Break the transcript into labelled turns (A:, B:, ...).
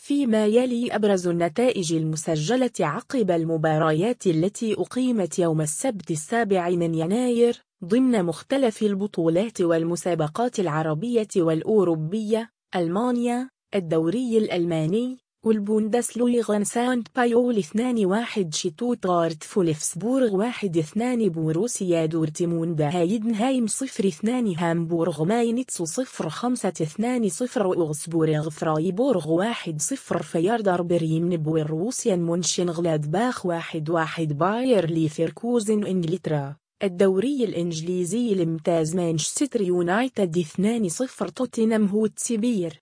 A: فيما يلي أبرز النتائج المسجلة عقب المباريات التي أقيمت يوم السبت 7 يناير ضمن مختلف البطولات والمسابقات العربية والأوروبية: ألمانيا، الدوري الألماني، والبوندسليغا. سانت بايول 2-1 شتوتغارت فولفسبورغ 1-2 بوروسيا دورتموند هايدنهايم 0-2 هامبورغ ماينتس 0-5-2 أوغسبورغ فرايبورغ 1-0 فياردر بريمن بوروسيا مونشنغلادباخ 1-1 باير ليفركوزن إنجلترا. الدوري الإنجليزي الممتاز: مانشستر يونايتد 2-0 توتنهام هوتسبير.